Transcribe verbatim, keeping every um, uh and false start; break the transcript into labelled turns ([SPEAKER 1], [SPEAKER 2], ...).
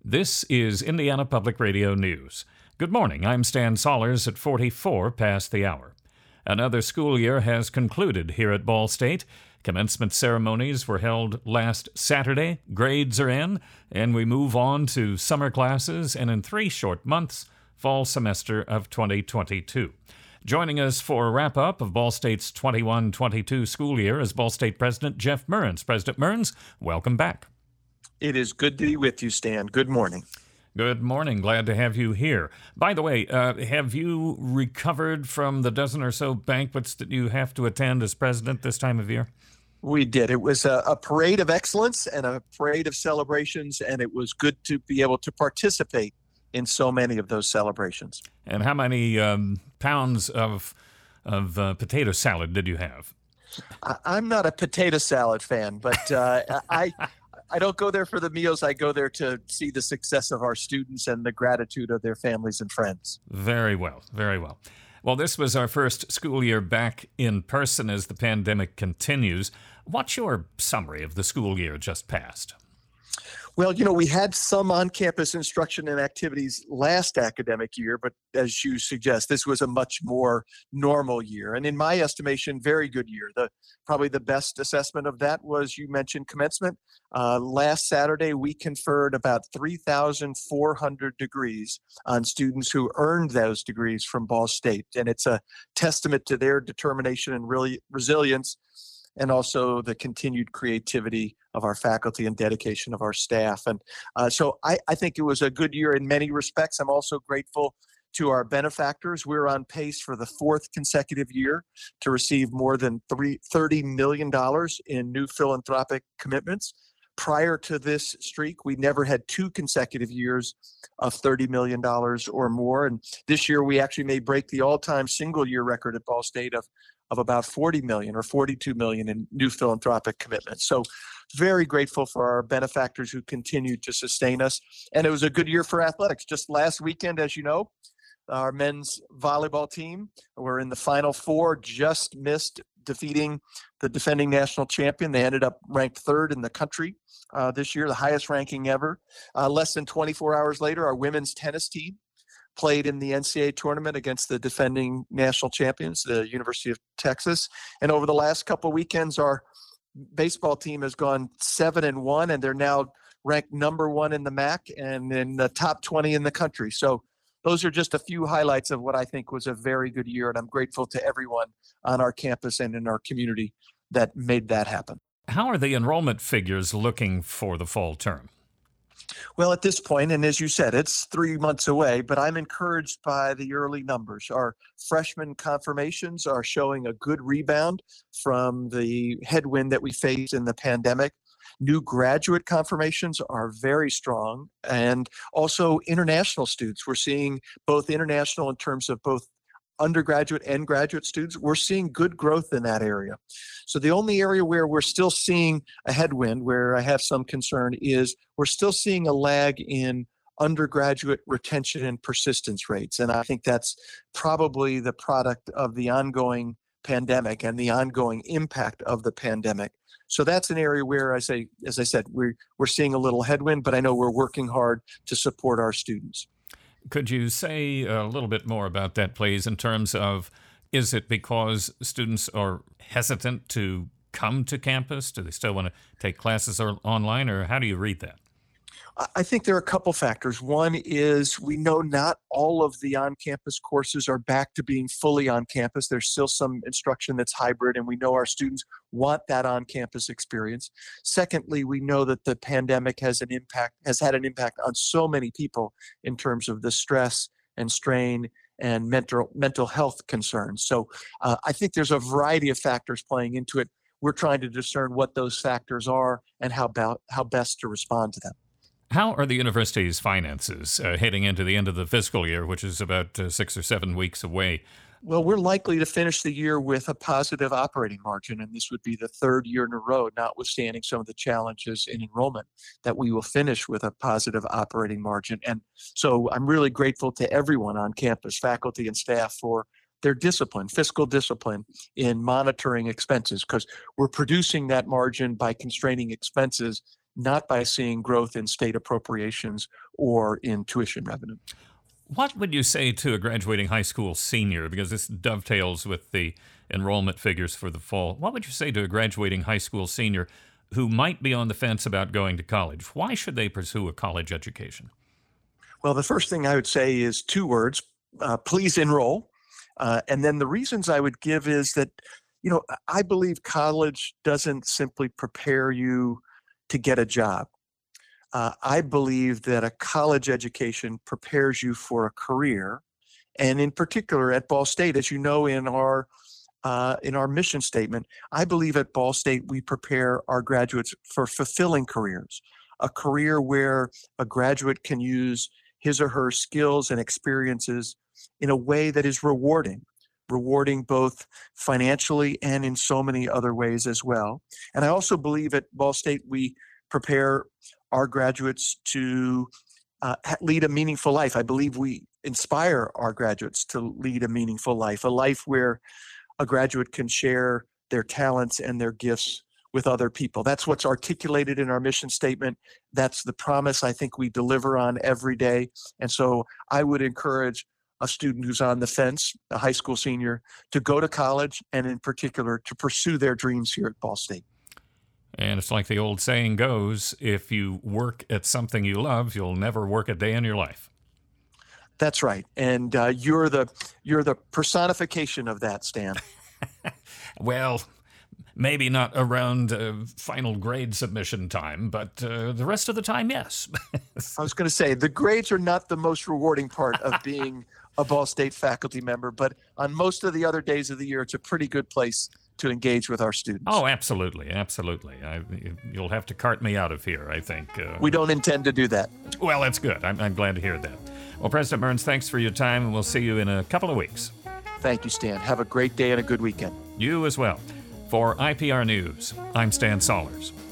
[SPEAKER 1] This is Indiana Public Radio News. Good morning. I'm Stan Sollers at forty-four past the hour. Another school year has concluded here at Ball State. Commencement ceremonies were held last Saturday. Grades are in, and we move on to summer classes and in three short months, fall semester of twenty twenty-two. Joining us for a wrap-up of Ball State's twenty-one twenty-two school year is Ball State President Jeff Mearns. President Mearns, welcome back.
[SPEAKER 2] It is good to be with you, Stan. Good morning.
[SPEAKER 1] Good morning. Glad to have you here. By the way, uh, have you recovered from the dozen or so banquets that you have to attend as president this time of year?
[SPEAKER 2] We did. It was a, a parade of excellence and a parade of celebrations, and it was good to be able to participate in so many of those celebrations.
[SPEAKER 1] And how many um, pounds of of uh, potato salad did you have?
[SPEAKER 2] I, I'm not a potato salad fan, but uh, I I don't go there for the meals. I go there to see the success of our students and the gratitude of their families and friends.
[SPEAKER 1] Very well, very well. Well, this was our first school year back in person as the pandemic continues. What's your summary of the school year just passed?
[SPEAKER 2] Well, you know, we had some on-campus instruction and activities last academic year, but as you suggest, this was a much more normal year. And in my estimation, very good year. The probably the best assessment of that was, you mentioned commencement. Uh, last Saturday, we conferred about three thousand four hundred degrees on students who earned those degrees from Ball State. And it's a testament to their determination and really resilience, and also the continued creativity of our faculty and dedication of our staff. And uh, so I, I think it was a good year in many respects. I'm also grateful to our benefactors. We're on pace for the fourth consecutive year to receive more than thirty million dollars in new philanthropic commitments. Prior to this streak, we never had two consecutive years of thirty million dollars or more. And this year, we actually may break the all-time single-year record at Ball State of of about forty million or forty-two million in new philanthropic commitments. So very grateful for our benefactors who continue to sustain us. And it was a good year for athletics. Just last weekend, as you know, our men's volleyball team were in the Final Four, just missed defeating the defending national champion. They ended up ranked third in the country uh, this year, the highest ranking ever. Uh, less than twenty-four hours later, our women's tennis team played in the N C double A tournament against the defending national champions, the University of Texas. And over the last couple of weekends, our baseball team has gone seven and one, and they're now ranked number one in the M A C and in the top twenty in the country. So those are just a few highlights of what I think was a very good year, and I'm grateful to everyone on our campus and in our community that made that happen.
[SPEAKER 1] How are the enrollment figures looking for the fall term?
[SPEAKER 2] Well, at this point, and as you said, it's three months away, but I'm encouraged by the early numbers. Our freshman confirmations are showing a good rebound from the headwind that we faced in the pandemic. New graduate confirmations are very strong, and also international students. We're seeing both international in terms of both undergraduate and graduate students. We're seeing good growth in that area. So the only area where we're still seeing a headwind, where I have some concern, is we're still seeing a lag in undergraduate retention and persistence rates. And I think that's probably the product of the ongoing pandemic and the ongoing impact of the pandemic. So that's an area where I say, as I said, we're, we're seeing a little headwind, but I know we're working hard to support our students.
[SPEAKER 1] Could you say a little bit more about that, please, in terms of, is it because students are hesitant to come to campus? Do they still want to take classes or online, or how do you read that?
[SPEAKER 2] I think there are a couple factors. One is we know not all of the on-campus courses are back to being fully on campus. There's still some instruction that's hybrid, and we know our students want that on-campus experience. Secondly, we know that the pandemic has an impact, has had an impact on so many people in terms of the stress and strain and mental mental health concerns. So uh, I think there's a variety of factors playing into it. We're trying to discern what those factors are and how about how best to respond to them.
[SPEAKER 1] How are the university's finances uh, heading into the end of the fiscal year, which is about uh, six or seven weeks away?
[SPEAKER 2] Well, we're likely to finish the year with a positive operating margin, and this would be the third year in a row, notwithstanding some of the challenges in enrollment, that we will finish with a positive operating margin. And so I'm really grateful to everyone on campus, faculty and staff, for their discipline, fiscal discipline in monitoring expenses, because we're producing that margin by constraining expenses not by seeing growth in state appropriations or in tuition revenue.
[SPEAKER 1] What would you say to a graduating high school senior, because this dovetails with the enrollment figures for the fall? What would you say to a graduating high school senior who might be on the fence about going to college? Why should they pursue a college education?
[SPEAKER 2] Well, the first thing I would say is two words, uh, please enroll. Uh, and then the reasons I would give is that, you know, I believe college doesn't simply prepare you to get a job. Uh, I believe that a college education prepares you for a career. And in particular at Ball State, as you know, in our uh, in our mission statement, I believe at Ball State we prepare our graduates for fulfilling careers, a career where a graduate can use his or her skills and experiences in a way that is rewarding, rewarding both financially and in so many other ways as well. And I also believe at Ball State we prepare our graduates to uh, lead a meaningful life. I believe we inspire our graduates to lead a meaningful life, a life where a graduate can share their talents and their gifts with other people. That's what's articulated in our mission statement. That's the promise I think we deliver on every day. And so I would encourage a student who's on the fence, a high school senior, to go to college and in particular to pursue their dreams here at Ball State.
[SPEAKER 1] And it's like the old saying goes, if you work at something you love, you'll never work a day in your life.
[SPEAKER 2] That's right. And uh, you're the you're the personification of that, Stan.
[SPEAKER 1] Well, maybe not around uh, final grade submission time, but uh, the rest of the time, yes.
[SPEAKER 2] I was going to say, the grades are not the most rewarding part of being a Ball State faculty member, but on most of the other days of the year, it's a pretty good place to engage with our students.
[SPEAKER 1] Oh, absolutely, absolutely. I, you'll have to cart me out of here, I think. Uh,
[SPEAKER 2] we don't intend to do that.
[SPEAKER 1] Well, that's good. I'm, I'm glad to hear that. Well, President Burns, thanks for your time, and we'll see you in a couple of weeks.
[SPEAKER 2] Thank you, Stan. Have a great day and a good weekend.
[SPEAKER 1] You as well. For I P R News, I'm Stan Sollers.